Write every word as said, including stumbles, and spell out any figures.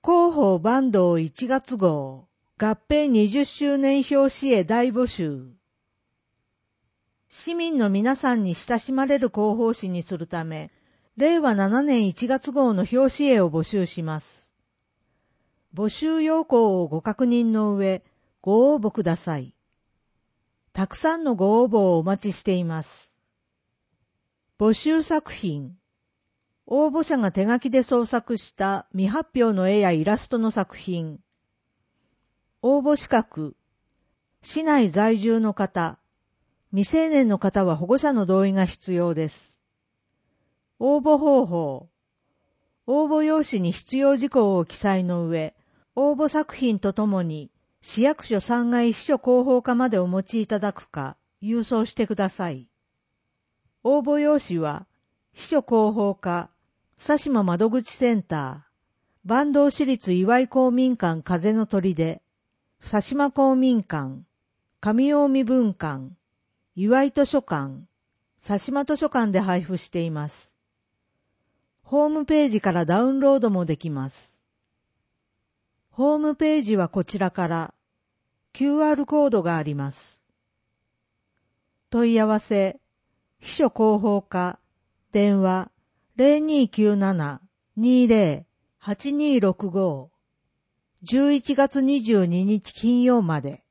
広報坂東いちがつ号合併にじゅっしゅうねん表紙絵大募集。市民の皆さんに親しまれる広報誌にするため、れいわななねんいちがつ号の表紙絵を募集します。募集要項をご確認の上、ご応募ください。たくさんのご応募をお待ちしています。募集作品。応募者が手書きで創作した未発表の絵やイラストの作品。応募資格。市内在住の方。未成年の方は保護者の同意が必要です。応募方法。応募用紙に必要事項を記載の上、応募作品とともに市役所さんがい秘書広報課までお持ちいただくか、郵送してください。応募用紙は、秘書広報課、佐島窓口センター、坂東市立岩井公民館風の砦、佐島公民館、上近江分館、岩井図書館、佐島図書館で配布しています。ホームページからダウンロードもできます。ホームページはこちらから キューアール コードがあります。問い合わせ、秘書広報課、電話 ゼロにーきゅうなな にーゼロ はちにーろくご じゅういちがつにじゅうににち金曜まで。